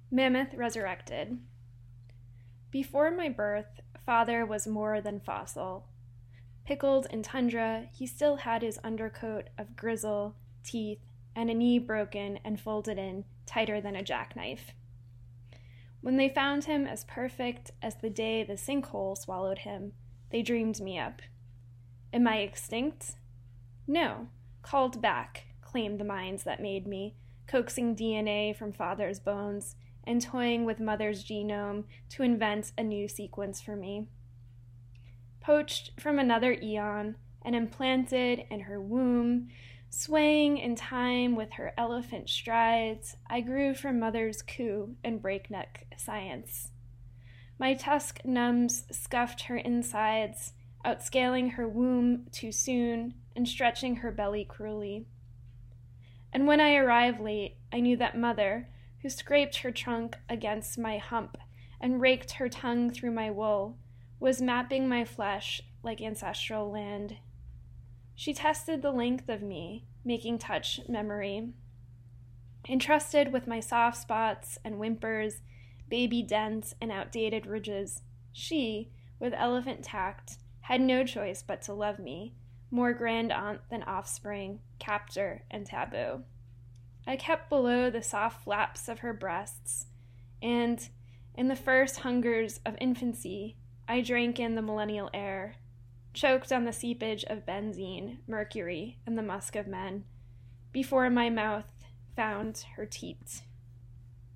Mammoth Resurrected. Before my birth, father was more than fossil. Pickled in tundra, he still had his undercoat of grizzle, teeth, and a knee broken and folded in tighter than a jackknife. When they found him as perfect as the day the sinkhole swallowed him, they dreamed me up. Am I extinct? No, called back, claimed the minds that made me, coaxing DNA from father's bones and toying with mother's genome to invent a new sequence for me. Poached from another eon and implanted in her womb, swaying in time with her elephant strides, I grew from mother's coup and breakneck science. My tusk numbs scuffed her insides, outscaling her womb too soon and stretching her belly cruelly. And when I arrived late, I knew that mother, who scraped her trunk against my hump and raked her tongue through my wool, was mapping my flesh like ancestral land. She tested the length of me, making touch memory. Entrusted with my soft spots and whimpers, baby dents and outdated ridges, she, with elephant tact, had no choice but to love me, more grand aunt than offspring, captor, and taboo. I kept below the soft flaps of her breasts, and, in the first hungers of infancy, I drank in the millennial air, choked on the seepage of benzene, mercury, and the musk of men, before my mouth found her teat.